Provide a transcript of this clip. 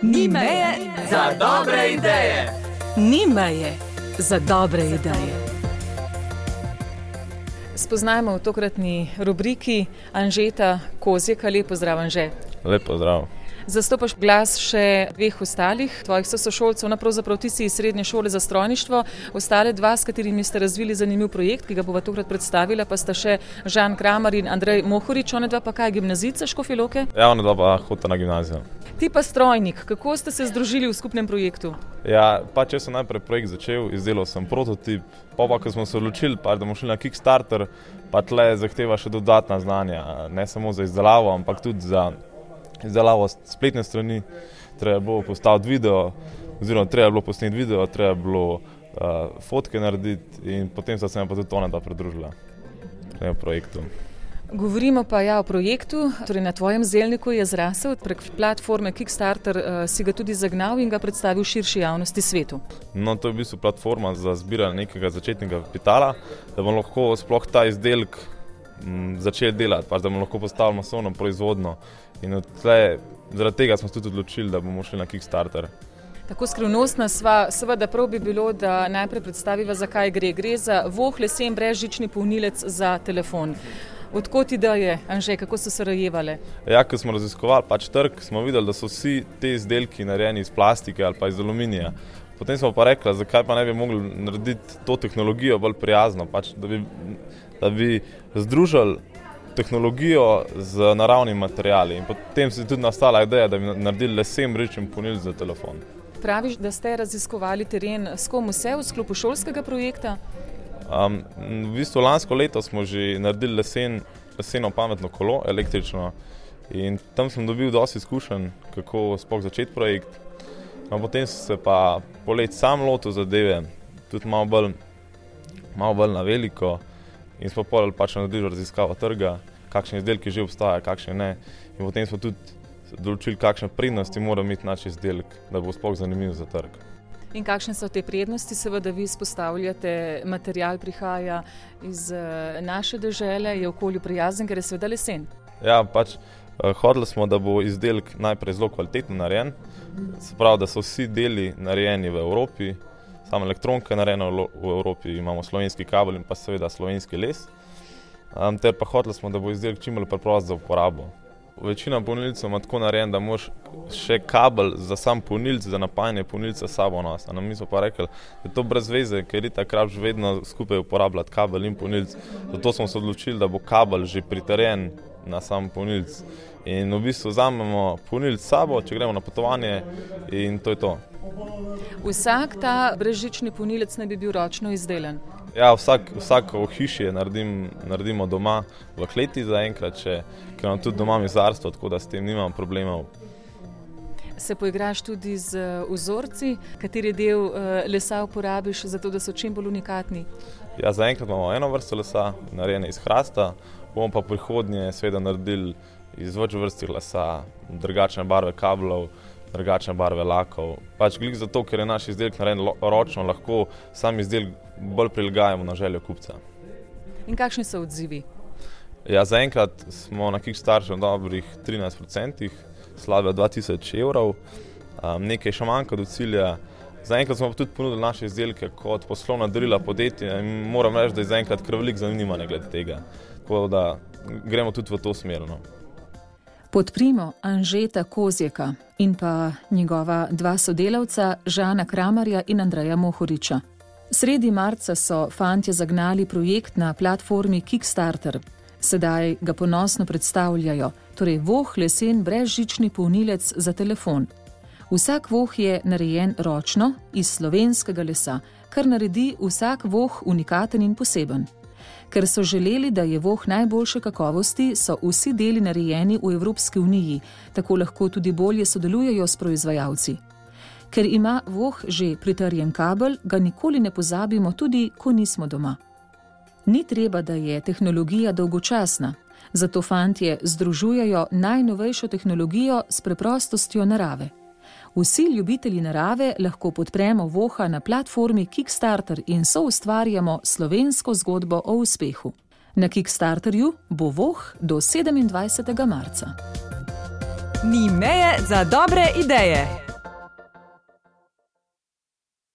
Ni meje za dobre ideje. Ni meje za dobre ideje. Spoznajmo v tokratni rubriki Anžeta Kozjeka. Lep pozdrav, Anže. Lep pozdrav. Zastopaš glas še dveh ostalih, tvojih sošolcev, pravzaprav ti si iz srednje šole za strojništvo, ostale dva, s katerimi ste razvili zanimiv projekt, ki ga bova tokrat predstavila, pa sta še Žan Kramar in Andrej Mohorič. One dva pa kaj, gimnazijce Škofje Loke? Ja, one dva pa hodita na gimnazijo. Ti pa strojnik, kako ste se združili v skupnem projektu? Ja, pač jaz sem najprej projekt začel, izdelal sem prototip, pa ko smo se odločili, da bomo šli na Kickstarter, pa tle zahteva še dodatna znanja, ne samo za izdelavo, ampak tudi za izdelavo spletne strani. Treba bilo postaviti video, oziroma treba bilo posneti video, treba bilo fotke narediti in potem sta se nam pa tudi ona pridružila v projektu. Govorimo pa o projektu, torej na tvojem zelniku je zrasel, prek platforme Kickstarter si ga tudi zagnal in ga predstavil širši javnosti svetu. No, to je v bistvu platforma za zbiranje nekega začetnega kapitala, da bomo lahko sploh ta izdelek začeli delati, da bomo lahko postavili masovno proizvodno. In zaradi tega smo se tudi odločili, da bomo šli na Kickstarter. Tako skrivnostna sva, seveda prav bi bilo, da najprej predstaviva, zakaj gre. Gre za voh lesen brezžični polnilec za telefon. Odkot ideje, Anže, kako so se rojevale? Ja, ko smo raziskovali trg, smo videli, da so vsi te izdelki narejeni iz plastike ali pa iz aluminija. Potem smo pa rekli, zakaj pa ne bi mogli narediti to tehnologijo bolj prijazno, da bi združili tehnologijo z naravnimi materiali. In potem se je tudi nastala ideja, da bi naredili lesen brezžični polnilec za telefon. Praviš, da ste raziskovali teren s kom vse v sklopu šolskega projekta? V bistvu lansko leto smo že naredili leseno pametno kolo, električno, in tam sem dobil dosti izkušenj, kako sploh začeti projekt. Potem sem se pa poleti sam lotil zadeve, tudi malo bolj na veliko, in smo naredili raziskavo trga, kakšne izdelke že obstajajo, kakšne ne. In potem smo tudi določili, kakšne prednosti mora imeti naš izdelek, da bo sploh zanimiv za trg. In kakšne so te prednosti? Seveda vi izpostavljate, material prihaja iz naše dežele, je okolju prijazen, ker je seveda lesen. Ja, hodili smo, da bo izdelek najprej zelo kvalitetno narejen, se pravi, da so vsi deli narejeni v Evropi, samo elektronka je narejena v Evropi, imamo slovenski kabel in pa seveda slovenski les, ter pa hodili smo, da bo izdelek čim bolj preprost za uporabo. Večina polnilcev ima tako narejen, da moraš še kabel za sam polnilc, za napajanje polnilca s sabo nositi. Mi smo pa rekli, da je to brez veze, ker itak rabiš vedno skupaj uporabljati kabel in polnilc. Zato smo se odločili, da bo kabel že pritrjen na sam polnilc. In v bistvu vzamemo polnilc s sabo, če gremo na potovanje, in to je to. Vsak ta brezžični polnilec naj bi bil ročno izdelan? Ja, vsako ohišje naredimo doma v kleti zaenkrat, ker imam tudi doma mizarstvo, tako da s tem nimam problemov. Se poigraš tudi z vzorci, kateri del lesa uporabiš za to, da so čim bolj unikatni? Ja, zaenkrat imamo eno vrsto lesa, narejene iz hrasta, bomo pa prihodnje seveda naredili iz več vrsti lesa, drugačne barve kablov, drugačne barve lakov. Glih zato, ker je naš izdelek narejen ročno, lahko sam izdelek bolj prilagajamo na željo kupca. In kakšni so odzivi? Ja, zaenkrat smo na Kickstarterju dobrih 13%, slabe 2000 evrov, nekaj še manjka do cilja. Zaenkrat smo pa tudi ponudili naše izdelke kot poslovna darila podjetja in moram reči, da je zaenkrat kar veliko zanimanja glede tega. Tako da gremo tudi v to smer. Podprimo Anžeta Kozjeka in pa njegova dva sodelavca, Žana Kramarja in Andreja Mohoriča. Sredi marca so fantje zagnali projekt na platformi Kickstarter. Sedaj ga ponosno predstavljajo, torej voh lesen brezžični polnilec za telefon. Vsak voh je narejen ročno iz slovenskega lesa, kar naredi vsak voh unikaten in poseben. Ker so želeli, da je voh najboljše kakovosti, so vsi deli narejeni v Evropski uniji, tako lahko tudi bolje sodelujejo s proizvajalci. Ker ima voh že pritrjen kabel, ga nikoli ne pozabimo, tudi ko nismo doma. Ni treba, da je tehnologija dolgočasna, zato fantje združujejo najnovejšo tehnologijo s preprostostjo narave. Vsi ljubitelji narave lahko podpremo voha na platformi Kickstarter in soustvarjamo slovensko zgodbo o uspehu. Na Kickstarterju bo voh do 27. marca. Ni meje za dobre ideje.